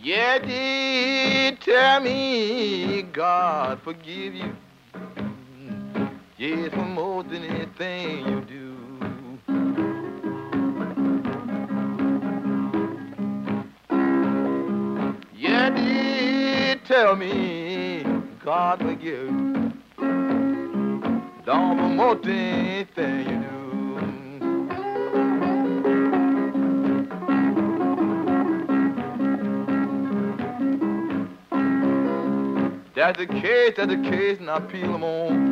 Yeah, did tell me God forgive you. Yes, for more than anything you do. Yeah, did tell me God forgive you. Don't for more than anything you do. That's the case, and I peel them on.